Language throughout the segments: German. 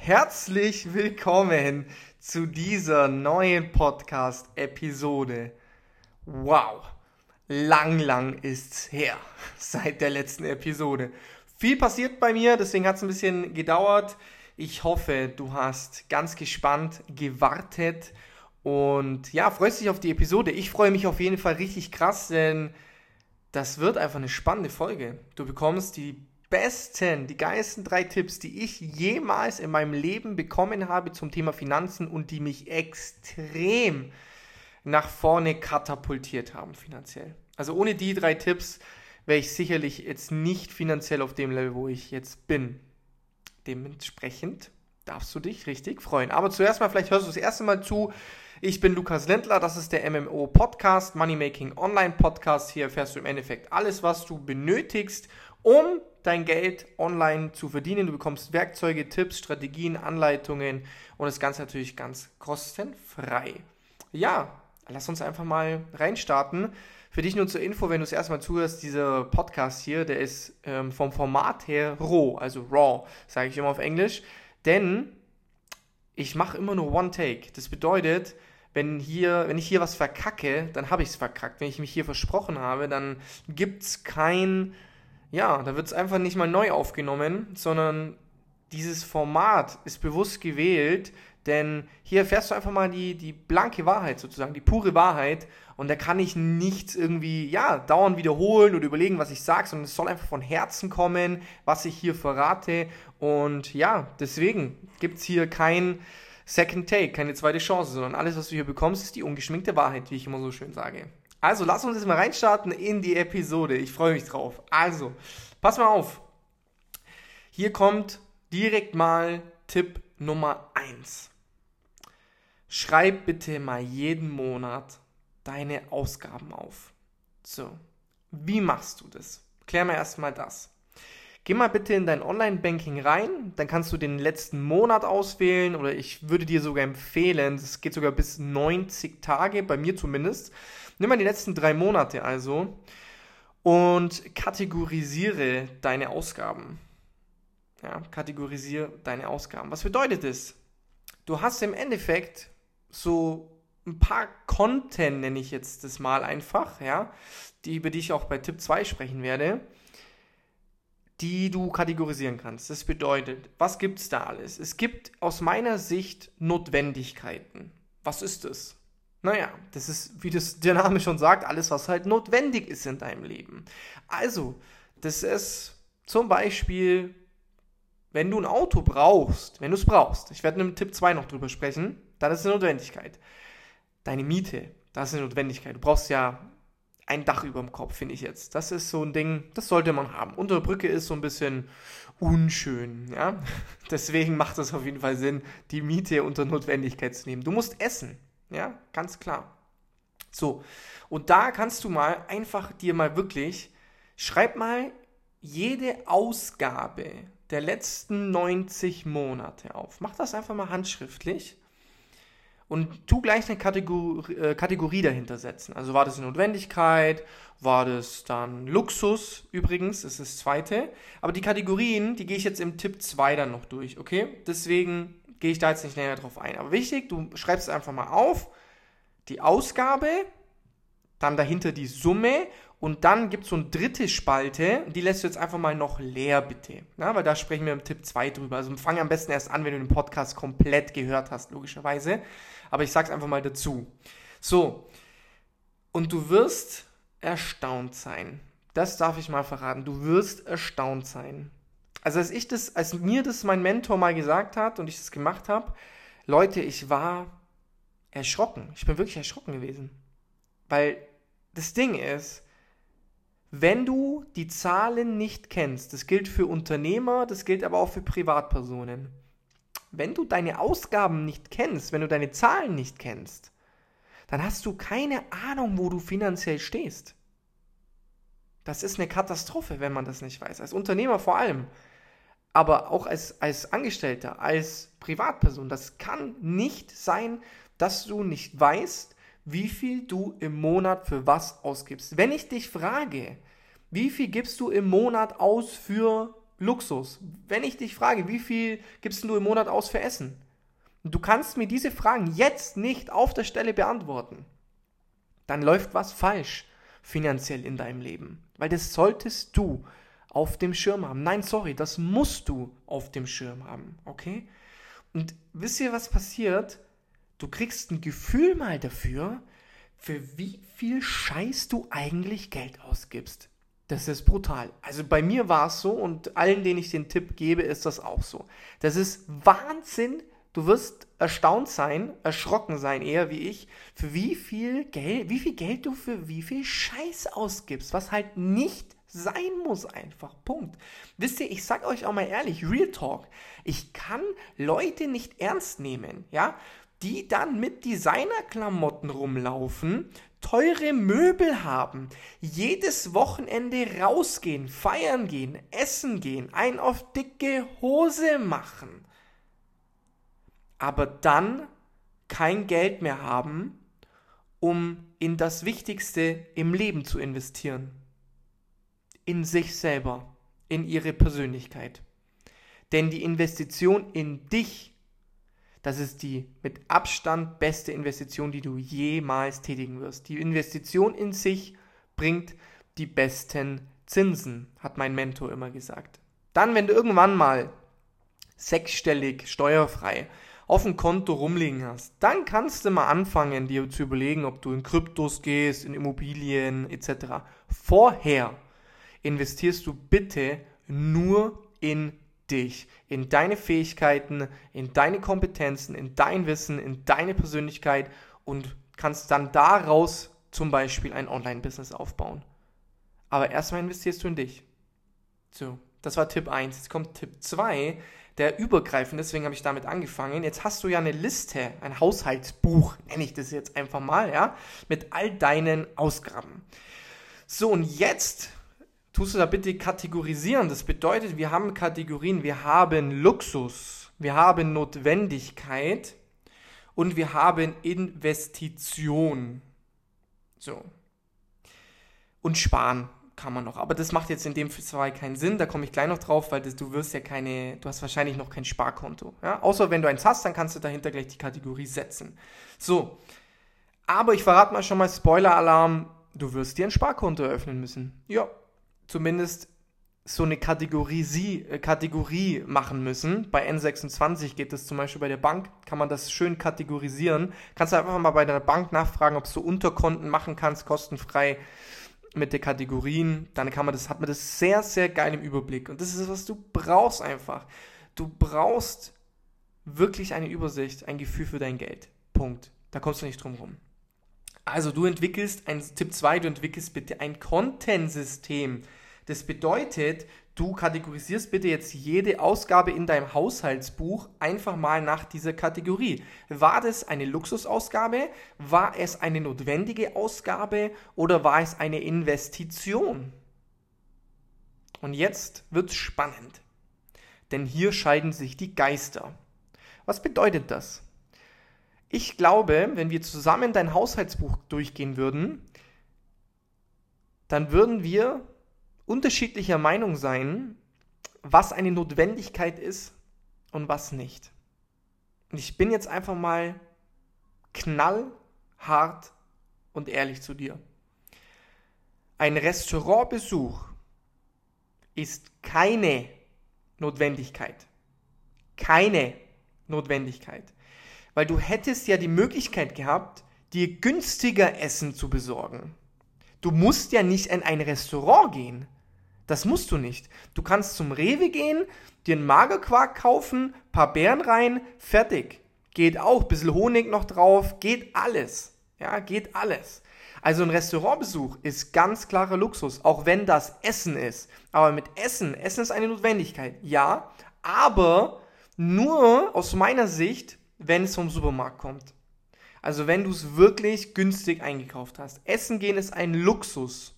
Herzlich willkommen zu dieser neuen Podcast-Episode. Wow, lang ist's her seit der letzten Episode. Viel passiert bei mir, deswegen hat es ein bisschen gedauert. Ich hoffe, du hast ganz gespannt gewartet und ja, freust dich auf die Episode. Ich freue mich auf jeden Fall richtig krass, denn das wird einfach eine spannende Folge. Du bekommst die geilsten 3 Tipps, die ich jemals in meinem Leben bekommen habe zum Thema Finanzen und die mich extrem nach vorne katapultiert haben finanziell. Also ohne die 3 Tipps wäre ich sicherlich jetzt nicht finanziell auf dem Level, wo ich jetzt bin. Dementsprechend darfst du dich richtig freuen. Aber zuerst mal, vielleicht hörst du das erste Mal zu. Ich bin Lukas Lendler, das ist der MMO-Podcast, Moneymaking Online-Podcast. Hier erfährst du im Endeffekt alles, was du benötigst, um dein Geld online zu verdienen. Du bekommst Werkzeuge, Tipps, Strategien, Anleitungen und das Ganze natürlich ganz kostenfrei. Ja, lass uns einfach mal reinstarten. Für dich nur zur Info, wenn du es erstmal zuhörst, dieser Podcast hier, der ist vom Format her roh, also raw, sage ich immer auf Englisch, denn ich mache immer nur One Take. Das bedeutet, wenn ich hier was verkacke, dann habe ich es verkackt. Wenn ich mich hier versprochen habe, dann gibt es da wird es einfach nicht mal neu aufgenommen, sondern dieses Format ist bewusst gewählt, denn hier erfährst du einfach mal die blanke Wahrheit sozusagen, die pure Wahrheit und da kann ich nichts irgendwie, dauernd wiederholen oder überlegen, was ich sage, sondern es soll einfach von Herzen kommen, was ich hier verrate und deswegen gibt es hier kein Second Take, keine zweite Chance, sondern alles, was du hier bekommst, ist die ungeschminkte Wahrheit, wie ich immer so schön sage. Also, lass uns jetzt mal reinstarten in die Episode. Ich freue mich drauf. Also, pass mal auf. Hier kommt direkt mal Tipp Nummer 1. Schreib bitte mal jeden Monat deine Ausgaben auf. So, wie machst du das? Klär mir erstmal das. Geh mal bitte in dein Online-Banking rein, dann kannst du den letzten Monat auswählen oder ich würde dir sogar empfehlen, das geht sogar bis 90 Tage, bei mir zumindest. Nimm mal die letzten 3 Monate also und kategorisiere deine Ausgaben. Ja, kategorisiere deine Ausgaben. Was bedeutet das? Du hast im Endeffekt so ein paar Konten, nenne ich jetzt das mal einfach, über die ich auch bei Tipp 2 sprechen werde, die du kategorisieren kannst. Das bedeutet, was gibt es da alles? Es gibt aus meiner Sicht Notwendigkeiten. Was ist das? Naja, das ist, wie das der Name schon sagt, alles, was halt notwendig ist in deinem Leben. Also, das ist zum Beispiel, wenn du ein Auto brauchst, wenn du es brauchst, ich werde in Tipp 2 noch drüber sprechen, dann ist es eine Notwendigkeit. Deine Miete, das ist eine Notwendigkeit. Du brauchst ja ein Dach über dem Kopf, finde ich jetzt. Das ist so ein Ding, das sollte man haben. Unter der Brücke ist so ein bisschen unschön, ja. Deswegen macht es auf jeden Fall Sinn, die Miete unter Notwendigkeit zu nehmen. Du musst essen, ja, ganz klar. So, und da kannst du mal einfach dir mal wirklich, schreib mal jede Ausgabe der letzten 90 Monate auf. Mach das einfach mal handschriftlich. Und tu gleich eine Kategorie dahinter setzen. Also war das eine Notwendigkeit, war das dann Luxus übrigens, das ist das zweite. Aber die Kategorien, die gehe ich jetzt im Tipp 2 dann noch durch, okay? Deswegen gehe ich da jetzt nicht näher drauf ein. Aber wichtig, du schreibst es einfach mal auf, die Ausgabe, dann dahinter die Summe und dann gibt es so eine dritte Spalte, die lässt du jetzt einfach mal noch leer, bitte. Ja, weil da sprechen wir im Tipp 2 drüber. Also fang am besten erst an, wenn du den Podcast komplett gehört hast, logischerweise. Aber ich sag's einfach mal dazu. So, und du wirst erstaunt sein. Das darf ich mal verraten. Du wirst erstaunt sein. Also als mir das mein Mentor mal gesagt hat und ich das gemacht habe, Leute, ich war erschrocken. Ich bin wirklich erschrocken gewesen. Weil das Ding ist, wenn du die Zahlen nicht kennst, das gilt für Unternehmer, das gilt aber auch für Privatpersonen. Wenn du deine Ausgaben nicht kennst, wenn du deine Zahlen nicht kennst, dann hast du keine Ahnung, wo du finanziell stehst. Das ist eine Katastrophe, wenn man das nicht weiß. Als Unternehmer vor allem. Aber auch als Angestellter, als Privatperson. Das kann nicht sein, dass du nicht weißt, wie viel du im Monat für was ausgibst. Wenn ich dich frage, wie viel gibst du im Monat aus für Luxus. Wenn ich dich frage, wie viel gibst du im Monat aus für Essen? Und du kannst mir diese Fragen jetzt nicht auf der Stelle beantworten. Dann läuft was falsch finanziell in deinem Leben. Weil das solltest du auf dem Schirm haben. Nein, sorry, das musst du auf dem Schirm haben, okay? Und wisst ihr, was passiert? Du kriegst ein Gefühl mal dafür, für wie viel Scheiß du eigentlich Geld ausgibst. Das ist brutal. Also bei mir war es so und allen, denen ich den Tipp gebe, ist das auch so. Das ist Wahnsinn. Du wirst erstaunt sein, erschrocken sein eher wie ich, für wie viel Geld du für wie viel Scheiß ausgibst, was halt nicht sein muss einfach. Punkt. Wisst ihr, ich sag euch auch mal ehrlich, Real Talk, ich kann Leute nicht ernst nehmen, ja, die dann mit Designerklamotten rumlaufen, teure Möbel haben, jedes Wochenende rausgehen, feiern gehen, essen gehen, einen auf dicke Hose machen, aber dann kein Geld mehr haben, um in das Wichtigste im Leben zu investieren. In sich selber, in ihre Persönlichkeit. Denn die Investition in dich, das ist die mit Abstand beste Investition, die du jemals tätigen wirst. Die Investition in sich bringt die besten Zinsen, hat mein Mentor immer gesagt. Dann, wenn du irgendwann mal sechsstellig, steuerfrei auf dem Konto rumliegen hast, dann kannst du mal anfangen, dir zu überlegen, ob du in Kryptos gehst, in Immobilien etc. Vorher investierst du bitte nur in dich, in deine Fähigkeiten, in deine Kompetenzen, in dein Wissen, in deine Persönlichkeit und kannst dann daraus zum Beispiel ein Online-Business aufbauen. Aber erstmal investierst du in dich. So, das war Tipp 1. Jetzt kommt Tipp 2, der übergreifend, deswegen habe ich damit angefangen. Jetzt hast du ja eine Liste, ein Haushaltsbuch, nenne ich das jetzt einfach mal, ja, mit all deinen Ausgaben. So, und jetzt tust du da bitte kategorisieren. Das bedeutet, wir haben Kategorien, wir haben Luxus, wir haben Notwendigkeit und wir haben Investition. So. Und sparen kann man noch. Aber das macht jetzt in dem Fall keinen Sinn, da komme ich gleich noch drauf, weil du hast wahrscheinlich noch kein Sparkonto. Ja? Außer wenn du eins hast, dann kannst du dahinter gleich die Kategorie setzen. So. Aber ich verrate mal schon mal Spoiler-Alarm, du wirst dir ein Sparkonto eröffnen müssen. Ja. Zumindest so eine Kategorie machen müssen. Bei N26 geht das zum Beispiel bei der Bank, kann man das schön kategorisieren. Kannst du einfach mal bei deiner Bank nachfragen, ob du Unterkonten machen kannst, kostenfrei mit den Kategorien. Dann hat man das sehr, sehr geil im Überblick. Und das ist, was du brauchst einfach. Du brauchst wirklich eine Übersicht, ein Gefühl für dein Geld. Punkt. Da kommst du nicht drum rum. Also du entwickelst, Tipp 2, du entwickelst bitte ein Content-System. Das bedeutet, du kategorisierst bitte jetzt jede Ausgabe in deinem Haushaltsbuch einfach mal nach dieser Kategorie. War das eine Luxusausgabe? War es eine notwendige Ausgabe? Oder war es eine Investition? Und jetzt wird's spannend. Denn hier scheiden sich die Geister. Was bedeutet das? Ich glaube, wenn wir zusammen dein Haushaltsbuch durchgehen würden, dann würden wir unterschiedlicher Meinung sein, was eine Notwendigkeit ist und was nicht. Und ich bin jetzt einfach mal knallhart und ehrlich zu dir. Ein Restaurantbesuch ist keine Notwendigkeit. Keine Notwendigkeit. Weil du hättest ja die Möglichkeit gehabt, dir günstiger Essen zu besorgen. Du musst ja nicht in ein Restaurant gehen. Das musst du nicht. Du kannst zum Rewe gehen, dir einen Magerquark kaufen, paar Beeren rein, fertig. Geht auch, bisschen Honig noch drauf, geht alles. Ja, geht alles. Also ein Restaurantbesuch ist ganz klarer Luxus, auch wenn das Essen ist. Aber mit Essen ist eine Notwendigkeit, ja, aber nur aus meiner Sicht, wenn es vom Supermarkt kommt. Also wenn du es wirklich günstig eingekauft hast. Essen gehen ist ein Luxus.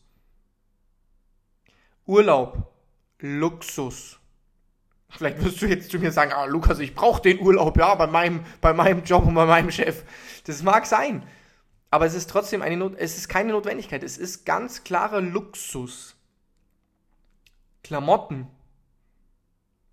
Urlaub, Luxus. Vielleicht wirst du jetzt zu mir sagen, Lukas, ich brauche den Urlaub, ja, bei meinem Job und bei meinem Chef. Das mag sein, aber es ist trotzdem es ist keine Notwendigkeit. Es ist ganz klarer Luxus. Klamotten,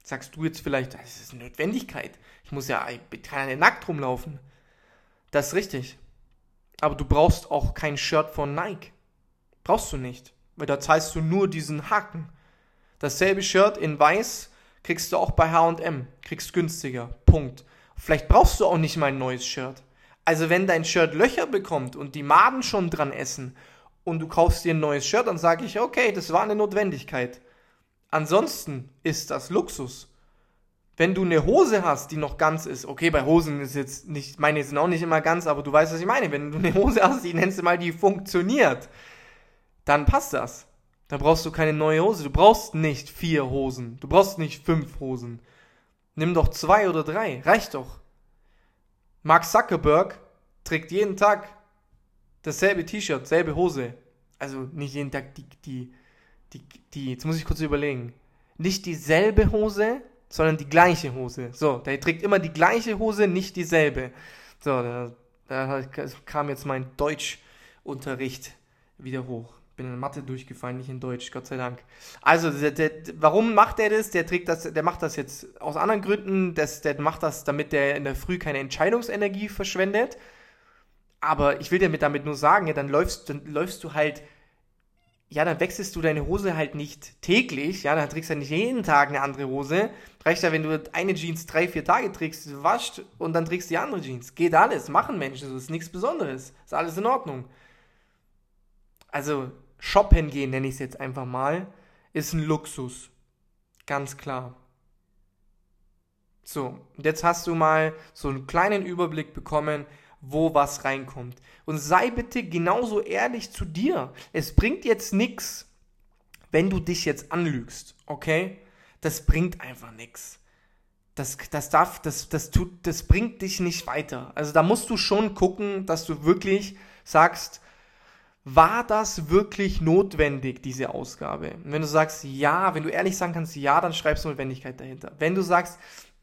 Sagst du jetzt vielleicht, das ist eine Notwendigkeit. Ich kann ja nicht nackt rumlaufen. Das ist richtig. Aber du brauchst auch kein Shirt von Nike. Brauchst du nicht. Weil da zahlst du nur diesen Haken. Dasselbe Shirt in weiß kriegst du auch bei H&M. Kriegst günstiger. Punkt. Vielleicht brauchst du auch nicht mal ein neues Shirt. Also wenn dein Shirt Löcher bekommt und die Maden schon dran essen und du kaufst dir ein neues Shirt, dann sage ich, okay, das war eine Notwendigkeit. Ansonsten ist das Luxus. Wenn du eine Hose hast, die noch ganz ist, okay, bei Hosen ist jetzt nicht, meine sind auch nicht immer ganz, aber du weißt, was ich meine. Wenn du eine Hose hast, die nennst du mal, die funktioniert, dann passt das. Da brauchst du keine neue Hose. Du brauchst nicht 4 Hosen. Du brauchst nicht 5 Hosen. Nimm doch 2 oder 3. Reicht doch. Mark Zuckerberg trägt jeden Tag dasselbe T-Shirt, selbe Hose. Also nicht jeden Tag jetzt muss ich kurz überlegen. Nicht dieselbe Hose, sondern die gleiche Hose. So, der trägt immer die gleiche Hose, nicht dieselbe. So, da kam jetzt mein Deutschunterricht wieder hoch. Bin in Mathe durchgefallen, nicht in Deutsch, Gott sei Dank. Also, warum macht er das? Der macht das jetzt aus anderen Gründen. Der macht das, damit der in der Früh keine Entscheidungsenergie verschwendet. Aber ich will dir damit nur sagen, ja, dann läufst du halt, ja, dann wechselst du deine Hose halt nicht täglich, ja, dann trägst du nicht jeden Tag eine andere Hose. Reicht ja, wenn du eine Jeans 3-4 Tage trägst, wascht und dann trägst du die andere Jeans. Geht alles, machen Menschen, das ist nichts Besonderes, ist alles in Ordnung. Also, shoppen gehen, nenne ich es jetzt einfach mal, ist ein Luxus. Ganz klar. So, und jetzt hast du mal so einen kleinen Überblick bekommen, wo was reinkommt. Und sei bitte genauso ehrlich zu dir. Es bringt jetzt nichts, wenn du dich jetzt anlügst, okay? Das bringt einfach nichts. Das bringt dich nicht weiter. Also da musst du schon gucken, dass du wirklich sagst, war das wirklich notwendig, diese Ausgabe? Und wenn du sagst, ja, wenn du ehrlich sagen kannst, ja, dann schreibst du Notwendigkeit dahinter. Wenn du sagst,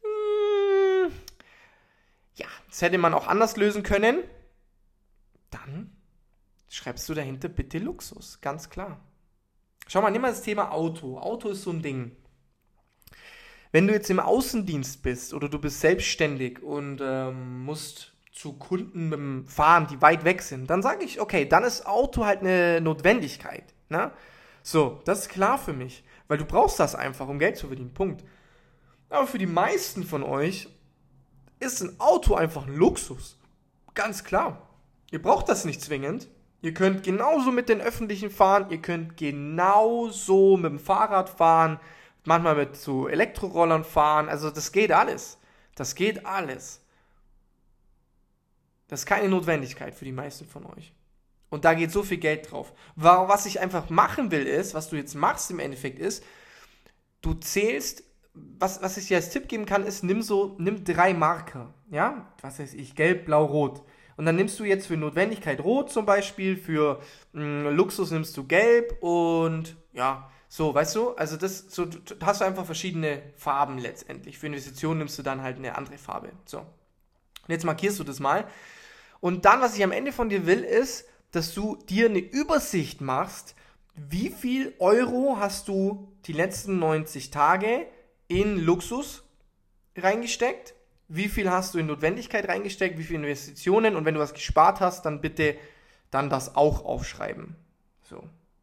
ja, das hätte man auch anders lösen können, dann schreibst du dahinter bitte Luxus, ganz klar. Schau mal, nimm mal das Thema Auto. Auto ist so ein Ding. Wenn du jetzt im Außendienst bist oder du bist selbstständig und musst zu Kunden mit dem Fahren, die weit weg sind, dann sage ich, okay, dann ist Auto halt eine Notwendigkeit. Ne? So, das ist klar für mich, weil du brauchst das einfach, um Geld zu verdienen, Punkt. Aber für die meisten von euch ist ein Auto einfach ein Luxus. Ganz klar. Ihr braucht das nicht zwingend. Ihr könnt genauso mit den Öffentlichen fahren, ihr könnt genauso mit dem Fahrrad fahren, manchmal mit so Elektrorollern fahren, also das geht alles. Das geht alles. Das ist keine Notwendigkeit für die meisten von euch. Und da geht so viel Geld drauf. Was ich einfach machen will ist, was du jetzt machst im Endeffekt ist, du zählst, was ich dir als Tipp geben kann, ist, nimm 3 Marker. Ja? Was weiß ich, gelb, blau, rot. Und dann nimmst du jetzt für Notwendigkeit rot zum Beispiel, für Luxus nimmst du gelb und ja, so, weißt du? Also so hast du einfach verschiedene Farben letztendlich. Für Investitionen nimmst du dann halt eine andere Farbe. So. Und jetzt markierst du das mal. Und dann, was ich am Ende von dir will, ist, dass du dir eine Übersicht machst, wie viel Euro hast du die letzten 90 Tage in Luxus reingesteckt, wie viel hast du in Notwendigkeit reingesteckt, wie viele Investitionen und wenn du was gespart hast, dann bitte dann das auch aufschreiben. So.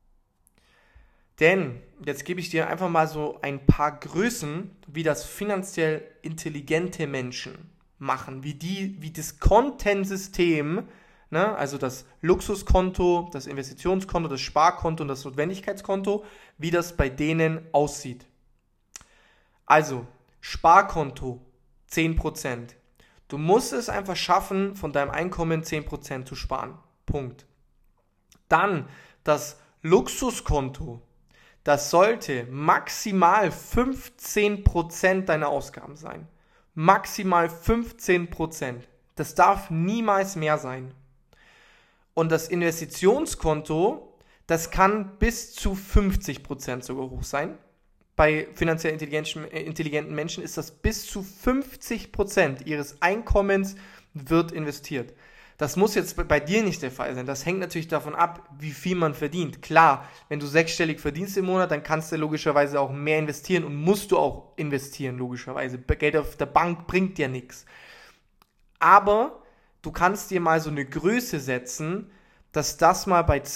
Denn, jetzt gebe ich dir einfach mal so ein paar Größen, wie das finanziell intelligente Menschen machen, wie das Kontensystem, ne, also das Luxuskonto, das Investitionskonto, das Sparkonto und das Notwendigkeitskonto, wie das bei denen aussieht. Also, Sparkonto 10%. Du musst es einfach schaffen, von deinem Einkommen 10% zu sparen. Punkt. Dann das Luxuskonto. Das sollte maximal 15% deiner Ausgaben sein. Maximal 15%. Das darf niemals mehr sein. Und das Investitionskonto, das kann bis zu 50% sogar hoch sein. Bei finanziell intelligenten Menschen ist das bis zu 50% ihres Einkommens wird investiert. Das muss jetzt bei dir nicht der Fall sein. Das hängt natürlich davon ab, wie viel man verdient. Klar, wenn du 6-stellig verdienst im Monat, dann kannst du logischerweise auch mehr investieren und musst du auch investieren, logischerweise. Geld auf der Bank bringt dir nichts. Aber du kannst dir mal so eine Größe setzen, dass das mal bei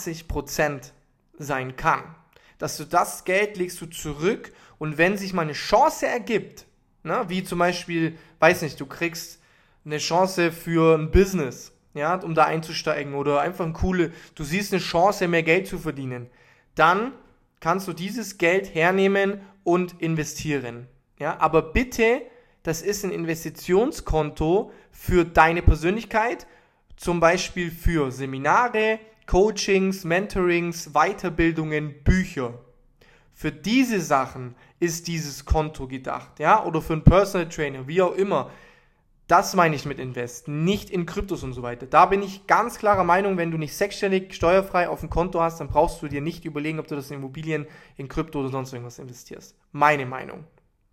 20% sein kann. Dass du das Geld legst du zurück und wenn sich mal eine Chance ergibt, ne, wie zum Beispiel, weiß nicht, du kriegst eine Chance für ein Business, ja, um da einzusteigen oder einfach du siehst eine Chance, mehr Geld zu verdienen, dann kannst du dieses Geld hernehmen und investieren. Ja, aber bitte, das ist ein Investitionskonto für deine Persönlichkeit, zum Beispiel für Seminare, Coachings, Mentorings, Weiterbildungen, Bücher. Für diese Sachen ist dieses Konto gedacht, ja, oder für einen Personal Trainer, wie auch immer. Das meine ich mit Invest, nicht in Kryptos und so weiter. Da bin ich ganz klarer Meinung, wenn du nicht 6-stellig steuerfrei auf dem Konto hast, dann brauchst du dir nicht überlegen, ob du das in Immobilien, in Krypto oder sonst irgendwas investierst. Meine Meinung.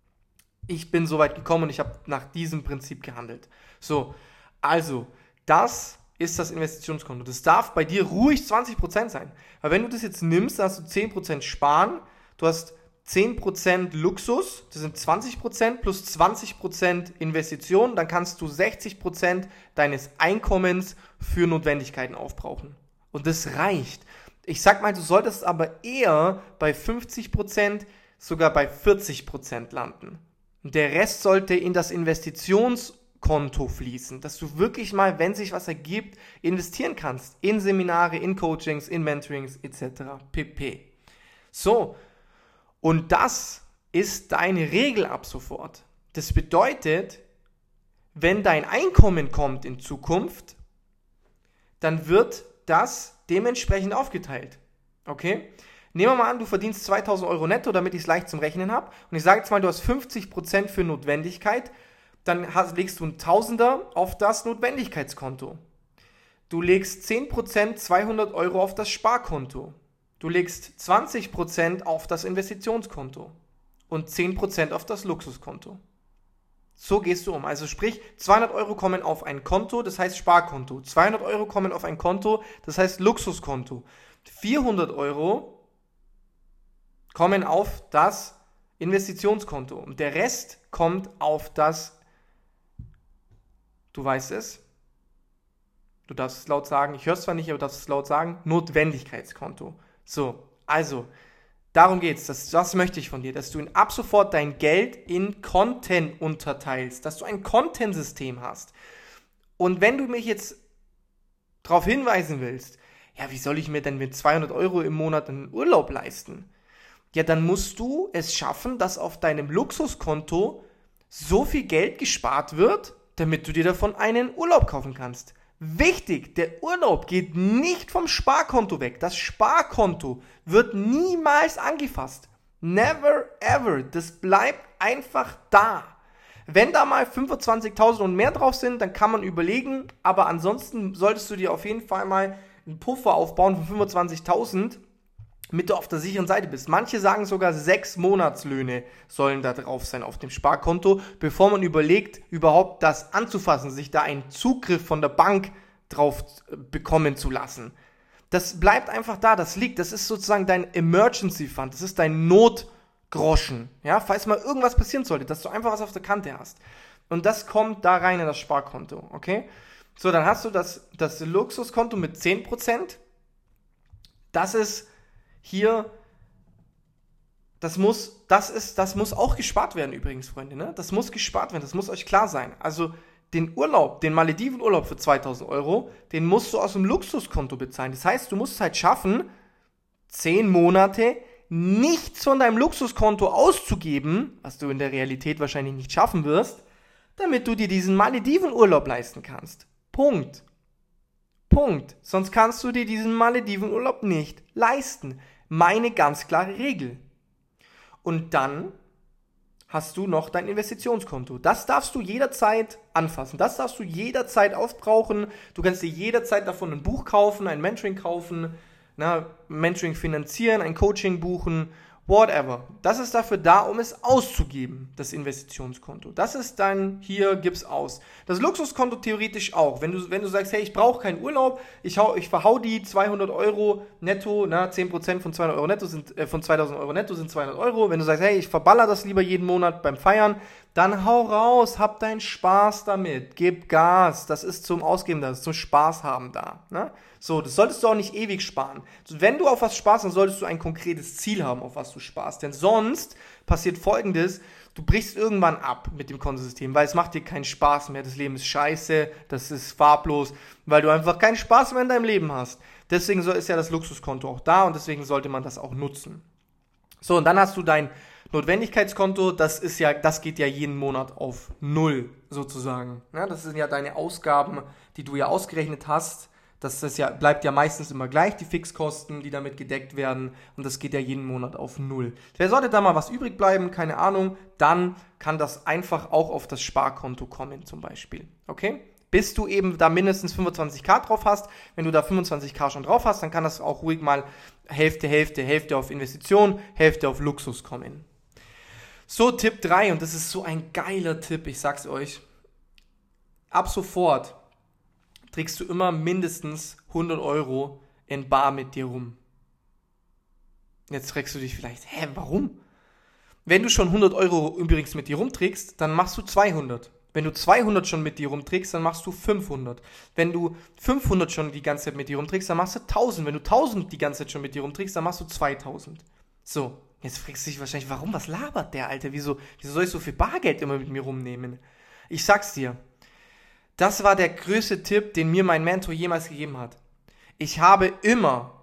Ich bin so weit gekommen und ich habe nach diesem Prinzip gehandelt. So, also, das ist das Investitionskonto. Das darf bei dir ruhig 20% sein. Weil wenn du das jetzt nimmst, dann hast du 10% Sparen, du hast 10% Luxus, das sind 20% plus 20% Investition, dann kannst du 60% deines Einkommens für Notwendigkeiten aufbrauchen. Und das reicht. Ich sag mal, du solltest aber eher bei 50%, sogar bei 40% landen. Und der Rest sollte in das Investitionskonto fließen, dass du wirklich mal, wenn sich was ergibt, investieren kannst. In Seminare, in Coachings, in Mentorings etc. pp. So. Und das ist deine Regel ab sofort. Das bedeutet, wenn dein Einkommen kommt in Zukunft, dann wird das dementsprechend aufgeteilt. Okay? Nehmen wir mal an, du verdienst 2.000 Euro netto, damit ich es leicht zum Rechnen habe. Und ich sage jetzt mal, du hast 50% für Notwendigkeit. Dann legst du einen Tausender auf das Notwendigkeitskonto. Du legst 10% 200 Euro auf das Sparkonto. Du legst 20% auf das Investitionskonto und 10% auf das Luxuskonto. So gehst du um. Also sprich, 200 Euro kommen auf ein Konto, das heißt Sparkonto. 200 Euro kommen auf ein Konto, das heißt Luxuskonto. 400 Euro kommen auf das Investitionskonto. Und der Rest kommt auf das, du weißt es, du darfst es laut sagen, ich höre es zwar nicht, aber du darfst es laut sagen, Notwendigkeitskonto. So, also, darum geht's. Das möchte ich von dir, dass du ab sofort dein Geld in Content unterteilst, dass du ein Content-System hast. Und wenn du mich jetzt darauf hinweisen willst, ja, wie soll ich mir denn mit 200 Euro im Monat einen Urlaub leisten? Ja, dann musst du es schaffen, dass auf deinem Luxuskonto so viel Geld gespart wird, damit du dir davon einen Urlaub kaufen kannst. Wichtig, der Urlaub geht nicht vom Sparkonto weg. Das Sparkonto wird niemals angefasst. Never ever. Das bleibt einfach da. Wenn da mal 25.000 und mehr drauf sind, dann kann man überlegen, aber ansonsten solltest du dir auf jeden Fall mal einen Puffer aufbauen von 25.000, damit du auf der sicheren Seite bist. Manche sagen sogar 6 Monatslöhne sollen da drauf sein auf dem Sparkonto, bevor man überlegt, überhaupt das anzufassen, sich da einen Zugriff von der Bank drauf bekommen zu lassen. Das bleibt einfach da, das liegt, das ist sozusagen dein Emergency Fund, das ist dein Notgroschen, ja, falls mal irgendwas passieren sollte, dass du einfach was auf der Kante hast. Und das kommt da rein in das Sparkonto, okay? So, dann hast du das Luxuskonto mit 10%. Das ist hier, das muss auch gespart werden übrigens, Freunde, ne? Das muss gespart werden, das muss euch klar sein. Also den Maledivenurlaub für 2.000 Euro, den musst du aus dem Luxuskonto bezahlen. Das heißt, du musst es halt schaffen, 10 Monate nichts von deinem Luxuskonto auszugeben, was du in der Realität wahrscheinlich nicht schaffen wirst, damit du dir diesen Maledivenurlaub leisten kannst. Punkt. Sonst kannst du dir diesen Maledivenurlaub nicht leisten. Meine ganz klare Regel. Und dann hast du noch dein Investitionskonto. Das darfst du jederzeit anfassen. Das darfst du jederzeit aufbrauchen. Du kannst dir jederzeit davon ein Buch kaufen, ein Mentoring kaufen, Mentoring finanzieren, ein Coaching buchen, whatever. Das ist dafür da, um es auszugeben, das Investitionskonto. Das ist dann, hier gib's aus. Das Luxuskonto theoretisch auch. Wenn du sagst, hey, ich brauche keinen Urlaub, ich verhau die 200 Euro netto, 10% von 200 Euro netto von 2000 Euro netto sind 200 Euro. Wenn du sagst, hey, ich verballer das lieber jeden Monat beim Feiern, dann hau raus, hab deinen Spaß damit, gib Gas. Das ist zum Ausgeben da, das ist zum Spaß haben da. Ne? So, das solltest du auch nicht ewig sparen. Wenn du auf was sparst, dann solltest du ein konkretes Ziel haben, auf was du sparst. Denn sonst passiert Folgendes: Du brichst irgendwann ab mit dem Kontosystem, weil es macht dir keinen Spaß mehr. Das Leben ist scheiße, das ist farblos, weil du einfach keinen Spaß mehr in deinem Leben hast. Deswegen ist ja das Luxuskonto auch da und deswegen sollte man das auch nutzen. So, und dann hast du dein Notwendigkeitskonto, das geht ja jeden Monat auf 0 sozusagen. Ja, das sind ja deine Ausgaben, die du ja ausgerechnet hast. Bleibt ja meistens immer gleich, die Fixkosten, die damit gedeckt werden, und das geht ja jeden Monat auf 0. Wer sollte da mal was übrig bleiben, keine Ahnung, dann kann das einfach auch auf das Sparkonto kommen zum Beispiel, okay? Bis du eben da mindestens 25.000 drauf hast. Wenn du da 25.000 schon drauf hast, dann kann das auch ruhig mal Hälfte auf Investition, Hälfte auf Luxus kommen. So, Tipp 3, und das ist so ein geiler Tipp, ich sag's euch. Ab sofort trägst du immer mindestens 100 Euro in bar mit dir rum. Jetzt fragst du dich vielleicht, warum? Wenn du schon 100 Euro übrigens mit dir rumträgst, dann machst du 200. Wenn du 200 schon mit dir rumträgst, dann machst du 500. Wenn du 500 schon die ganze Zeit mit dir rumträgst, dann machst du 1000. Wenn du 1000 die ganze Zeit schon mit dir rumträgst, dann machst du 2000. So, jetzt fragst du dich wahrscheinlich, warum, was labert der, Alter? Wieso soll ich so viel Bargeld immer mit mir rumnehmen? Ich sag's dir. Das war der größte Tipp, den mir mein Mentor jemals gegeben hat. Ich habe immer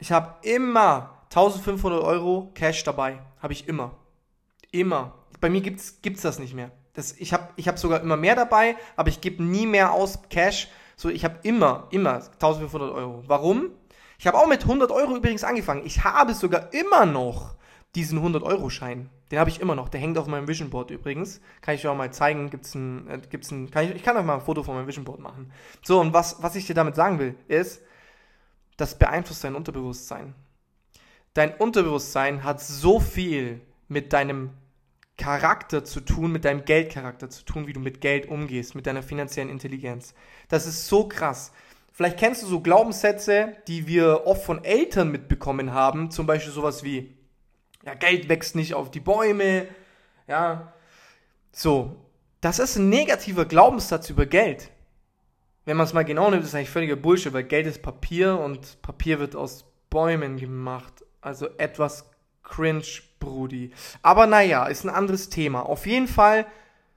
1500 Euro Cash dabei. Habe ich immer. Immer. Bei mir gibt's das nicht mehr. Ich hab sogar immer mehr dabei, aber ich gebe nie mehr aus Cash. So, ich habe immer 1500 Euro. Warum? Ich habe auch mit 100 Euro übrigens angefangen. Ich habe sogar immer noch diesen 100-Euro-Schein. Den habe ich immer noch. Der hängt auf meinem Vision Board übrigens. Kann ich dir auch mal zeigen. Ich kann euch mal ein Foto von meinem Vision Board machen. So, und was ich dir damit sagen will, ist, das beeinflusst dein Unterbewusstsein. Dein Unterbewusstsein hat so viel mit deinem Charakter zu tun, mit deinem Geldcharakter zu tun, wie du mit Geld umgehst, mit deiner finanziellen Intelligenz. Das ist so krass. Vielleicht kennst du so Glaubenssätze, die wir oft von Eltern mitbekommen haben, zum Beispiel sowas wie, ja, Geld wächst nicht auf die Bäume, ja, so. Das ist ein negativer Glaubenssatz über Geld. Wenn man es mal genau nimmt, ist das eigentlich völliger Bullshit, weil Geld ist Papier und Papier wird aus Bäumen gemacht. Also etwas cringe, Brudi. Aber naja, ist ein anderes Thema. Auf jeden Fall,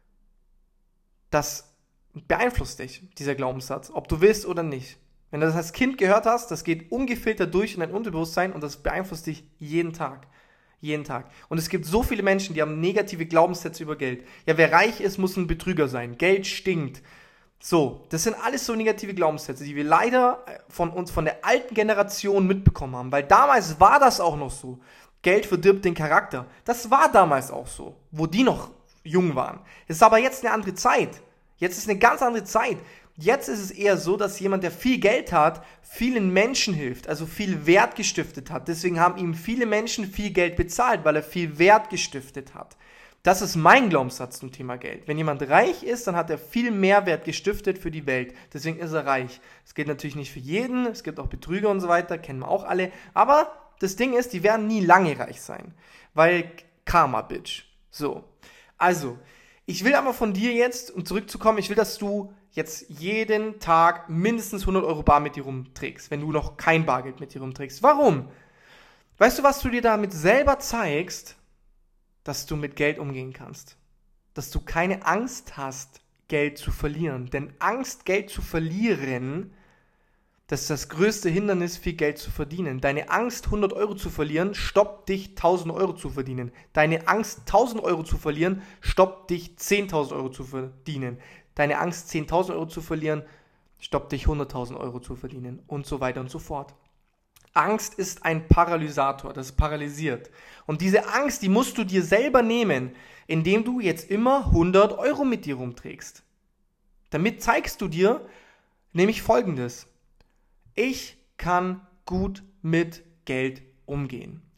das beeinflusst dich, dieser Glaubenssatz, ob du willst oder nicht. Wenn du das als Kind gehört hast, das geht ungefiltert durch in dein Unterbewusstsein und das beeinflusst dich jeden Tag. Jeden Tag. Und es gibt so viele Menschen, die haben negative Glaubenssätze über Geld. Ja, wer reich ist, muss ein Betrüger sein. Geld stinkt. So, das sind alles so negative Glaubenssätze, die wir leider von der alten Generation mitbekommen haben. Weil damals war das auch noch so. Geld verdirbt den Charakter. Das war damals auch so, wo die noch jung waren. Es ist aber jetzt eine andere Zeit. Jetzt ist eine ganz andere Zeit. Jetzt ist es eher so, dass jemand, der viel Geld hat, vielen Menschen hilft, also viel Wert gestiftet hat. Deswegen haben ihm viele Menschen viel Geld bezahlt, weil er viel Wert gestiftet hat. Das ist mein Glaubenssatz zum Thema Geld. Wenn jemand reich ist, dann hat er viel Mehrwert gestiftet für die Welt. Deswegen ist er reich. Das gilt natürlich nicht für jeden. Es gibt auch Betrüger und so weiter, kennen wir auch alle. Aber das Ding ist, die werden nie lange reich sein. Weil Karma, Bitch. So. Also, ich will aber von dir jetzt, um zurückzukommen, ich will, dass du jetzt jeden Tag mindestens 100 Euro bar mit dir rumträgst, wenn du noch kein Bargeld mit dir rumträgst. Warum? Weißt du, was du dir damit selber zeigst? Dass du mit Geld umgehen kannst. Dass du keine Angst hast, Geld zu verlieren. Denn Angst, Geld zu verlieren, das ist das größte Hindernis, viel Geld zu verdienen. Deine Angst, 100 Euro zu verlieren, stoppt dich, 1000 Euro zu verdienen. Deine Angst, 1000 Euro zu verlieren, stoppt dich, 10.000 Euro zu verdienen. Deine Angst, 10.000 Euro zu verlieren, stoppt dich, 100.000 Euro zu verdienen. Und so weiter und so fort. Angst ist ein Paralysator, das paralysiert. Und diese Angst, die musst du dir selber nehmen, indem du jetzt immer 100 Euro mit dir rumträgst. Damit zeigst du dir nämlich Folgendes. Ich kann gut mit Geld umgehen.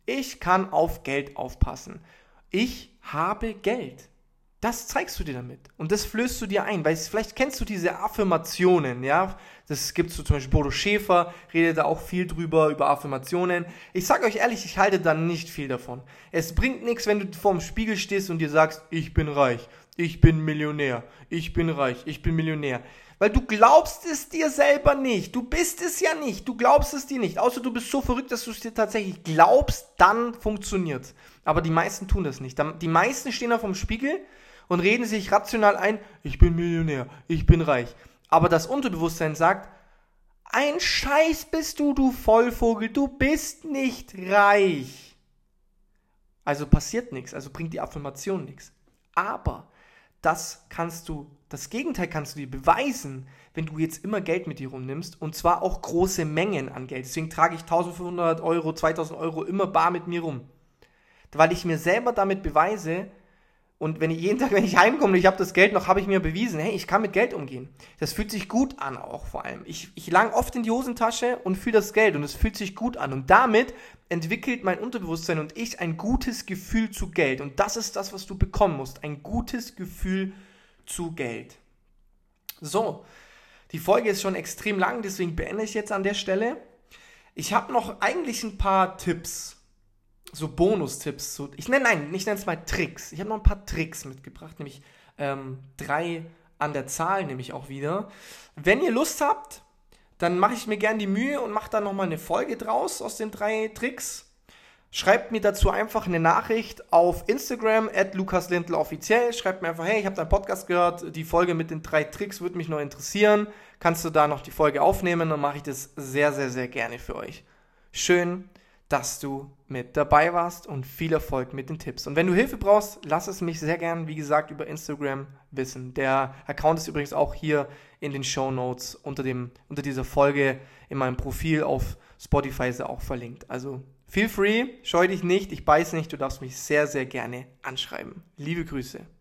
Ich kann auf Geld aufpassen. Ich habe Geld. Das zeigst du dir damit. Und das flößt du dir ein, weil vielleicht kennst du diese Affirmationen, ja. Das gibt so zum Beispiel Bodo Schäfer, redet da auch viel drüber, über Affirmationen. Ich sage euch ehrlich, ich halte da nicht viel davon. Es bringt nichts, wenn du vorm Spiegel stehst und dir sagst, ich bin reich, ich bin Millionär, ich bin reich, ich bin Millionär. Weil du glaubst es dir selber nicht. Du bist es ja nicht. Du glaubst es dir nicht. Außer du bist so verrückt, dass du es dir tatsächlich glaubst, dann funktioniert's. Aber die meisten tun das nicht. Die meisten stehen da vorm Spiegel und reden sich rational ein, ich bin Millionär, ich bin reich. Aber das Unterbewusstsein sagt, ein Scheiß bist du, du Vollvogel, du bist nicht reich. Also passiert nichts, also bringt die Affirmation nichts. Aber das Gegenteil kannst du dir beweisen, wenn du jetzt immer Geld mit dir rumnimmst und zwar auch große Mengen an Geld. Deswegen trage ich 1.500 Euro, 2.000 Euro immer bar mit mir rum. Weil ich mir selber damit beweise, und wenn ich jeden Tag, wenn ich heimkomme und ich habe das Geld noch, habe ich mir bewiesen, hey, ich kann mit Geld umgehen. Das fühlt sich gut an auch vor allem. Ich lang oft in die Hosentasche und fühle das Geld und es fühlt sich gut an. Und damit entwickelt mein Unterbewusstsein und ich ein gutes Gefühl zu Geld. Und das ist das, was du bekommen musst. Ein gutes Gefühl zu Geld. So, die Folge ist schon extrem lang, deswegen beende ich jetzt an der Stelle. Ich habe noch eigentlich ein paar Tipps. So Bonustipps, ich nenne es mal Tricks. Ich habe noch ein paar Tricks mitgebracht, nämlich 3 an der Zahl, nämlich auch wieder. Wenn ihr Lust habt, dann mache ich mir gerne die Mühe und mache dann nochmal eine Folge draus aus den 3 Tricks. Schreibt mir dazu einfach eine Nachricht auf Instagram @lukaslindl_offiziell. Schreibt mir einfach, hey, ich habe deinen Podcast gehört, die Folge mit den 3 Tricks würde mich noch interessieren. Kannst du da noch die Folge aufnehmen, dann mache ich das sehr, sehr, sehr gerne für euch. Schön, dass du mit dabei warst und viel Erfolg mit den Tipps. Und wenn du Hilfe brauchst, lass es mich sehr gern, wie gesagt, über Instagram wissen. Der Account ist übrigens auch hier in den Shownotes unter dieser Folge in meinem Profil auf Spotify ist er auch verlinkt. Also feel free, scheu dich nicht, ich beiß nicht, du darfst mich sehr, sehr gerne anschreiben. Liebe Grüße.